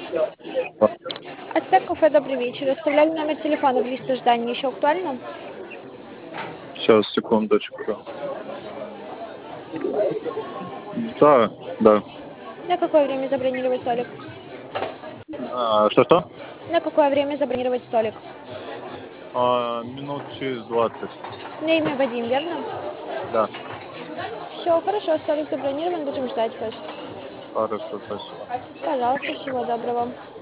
Ацтек кафе, добрый вечер. Оставляли номер телефона в лист ожидания. Еще актуально? Сейчас, секундочку. Да, да. На какое время забронировать столик? Что-что? На какое время забронировать столик? Минут через 20. На имя Вадим, верно? Да, Все, хорошо, столик забронирован, будем ждать вас. хорошо, спасибо. Пожалуйста, всего доброго.